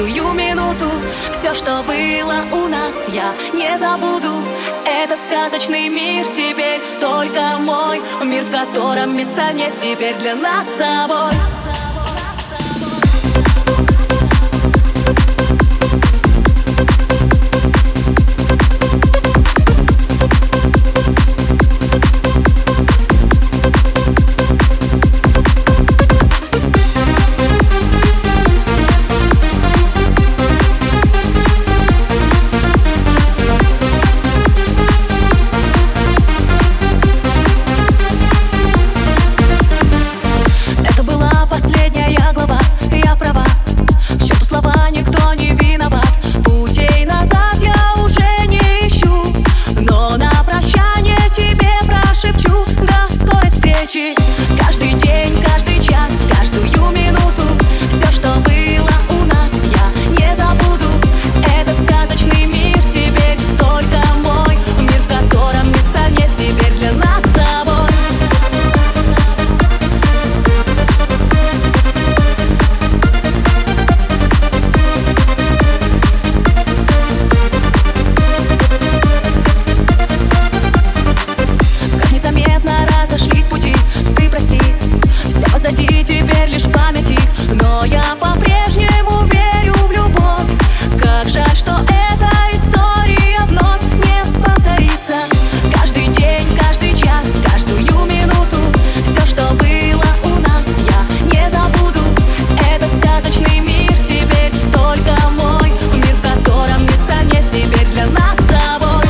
каждую минуту. Все, что было у нас, я не забуду. Этот сказочный мир теперь только мой, мир, в котором места нет теперь для нас с тобой. Каждый день, каждый час, каждую минуту, все, что было у нас, я не забуду. Этот сказочный мир теперь только мой, мир, в котором места нет теперь для нас с тобой. Как незаметно разошлись пути, позади теперь лишь в памяти, но я по-прежнему верю в любовь. Как жаль, что эта история вновь не повторится. Каждый день, каждый час, каждую минуту, все, что было у нас, я не забуду. Этот сказочный мир теперь только мой, мир, в котором места нет теперь для нас с тобой.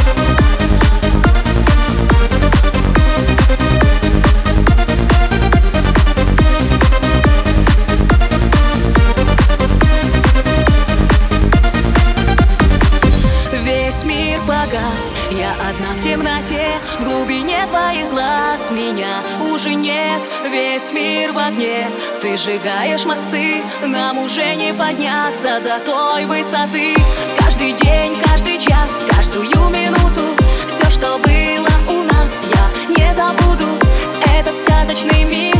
Весь мир погас, я одна в темноте, в глубине твоих глаз меня уже нет. Весь мир в огне, ты сжигаешь мосты, нам уже не подняться до той высоты. Каждый день, каждый час, каждую минуту, все, что было у нас, я не забуду. Этот сказочный мир